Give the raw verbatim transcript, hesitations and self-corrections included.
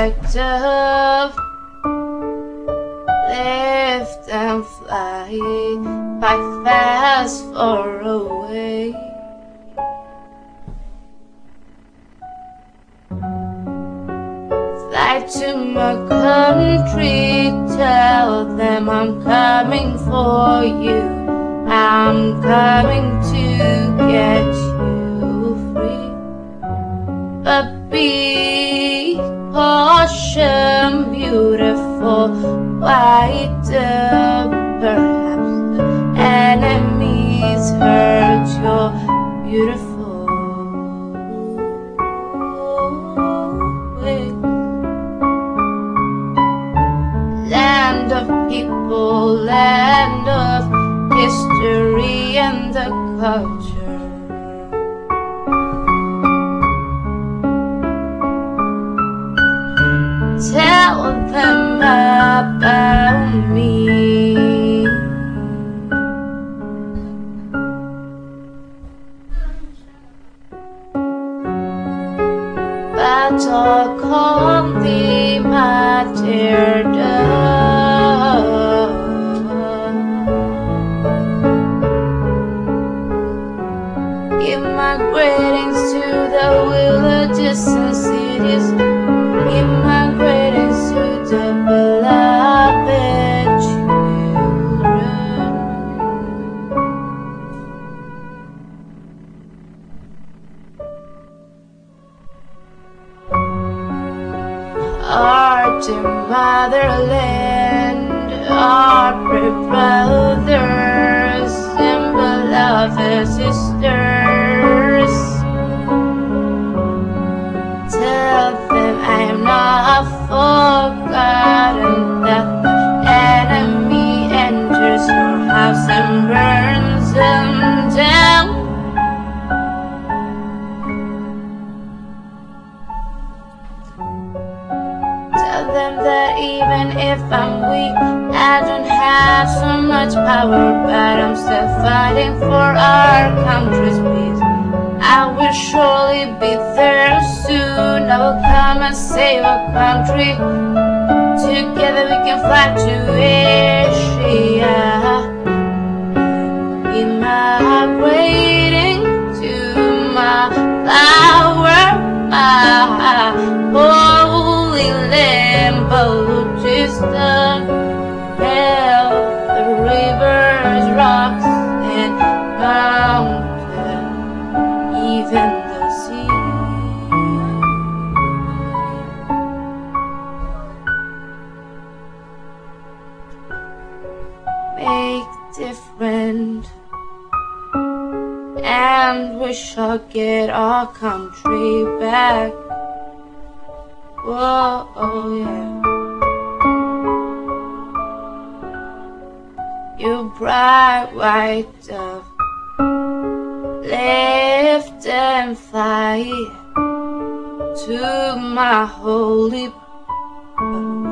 white dove, lift and fly, fly fast far away. Fly to my country, tell them I'm coming for you. I'm coming to get you free. But be caution, beautiful white dove. Perhaps the enemies heard you're beautiful. Land of people, land of history and the culture. Tell them about me. Battle call thee, my dear dove. Give my greetings to the villages and cities. Give my greetings to the beloved children. Our dear motherland, our brave brothers and beloved sisters, tell them I am not forgotten, that the enemy enters your house and burns them down. Tell them that even if I'm weak, I don't have so much power, but I'm still fighting for our country's peace. I will surely be there soon. I will come and save our country. Together we can fly to Asia. Be migrating to my flower, my holy land, Balochistan. Hell, the rivers, rocks, and mountains, even the sea. Make different, and we shall get our country back. Whoa, oh yeah. You bright white dove, lift and fly to my holy